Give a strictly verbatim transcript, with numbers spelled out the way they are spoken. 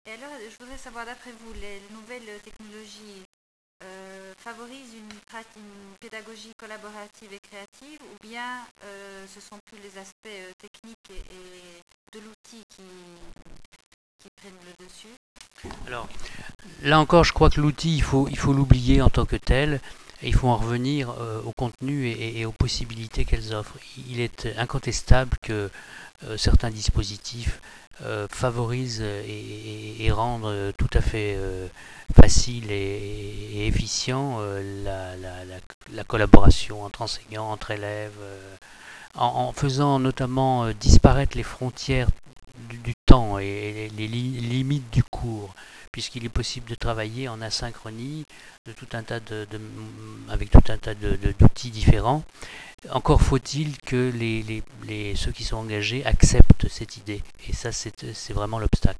Et alors, je voudrais savoir, d'après vous, les nouvelles technologies euh, favorisent une, prat- une pédagogie collaborative et créative, ou bien euh, ce sont tous les aspects euh, techniques et, et de l'outil qui, qui prennent le dessus? Alors, là encore, je crois que l'outil, il faut il faut l'oublier en tant que tel. Et il faut en revenir euh, au contenu et, et aux possibilités qu'elles offrent. Il est incontestable que euh, certains dispositifs euh, favorisent et, et- et rendent tout à fait euh, facile et, et efficient euh, la, la- la- la collaboration entre enseignants, entre élèves, euh, en, en faisant notamment euh, disparaître les frontières du, du temps et les li- limites du cours, puisqu'il est possible de travailler en asynchronie de tout un tas de, de- avec tout un tas de- de- d'outils différents. Encore faut-il que les, les- les- ceux qui sont engagés acceptent cette idée. Et ça, c'est c'est vraiment l'obstacle.